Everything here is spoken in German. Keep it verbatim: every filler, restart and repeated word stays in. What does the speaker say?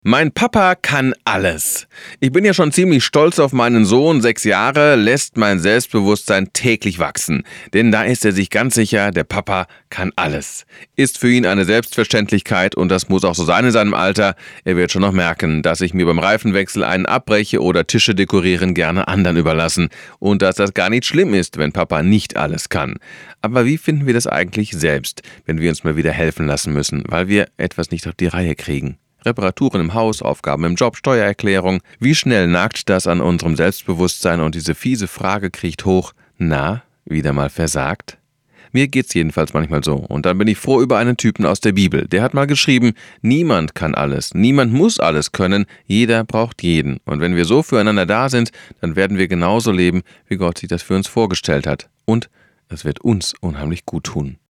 Mein Papa kann alles. Ich bin ja schon ziemlich stolz auf meinen Sohn. Sechs Jahre lässt mein Selbstbewusstsein täglich wachsen. Denn da ist er sich ganz sicher, der Papa kann alles. Ist für ihn eine Selbstverständlichkeit und das muss auch so sein in seinem Alter. Er wird schon noch merken, dass ich mir beim Reifenwechsel einen abbreche oder Tische dekorieren gerne anderen überlassen. Und dass das gar nicht schlimm ist, wenn Papa nicht alles kann. Aber wie finden wir das eigentlich selbst, wenn wir uns mal wieder helfen lassen müssen, weil wir etwas nicht auf die Reihe kriegen? Reparaturen im Haus, Aufgaben im Job, Steuererklärung. Wie schnell nagt das an unserem Selbstbewusstsein und diese fiese Frage kriecht hoch: Na, wieder mal versagt? Mir geht's jedenfalls manchmal so. Und dann bin ich froh über einen Typen aus der Bibel. Der hat mal geschrieben: Niemand kann alles, niemand muss alles können, jeder braucht jeden. Und wenn wir so füreinander da sind, dann werden wir genauso leben, wie Gott sich das für uns vorgestellt hat. Und es wird uns unheimlich gut tun.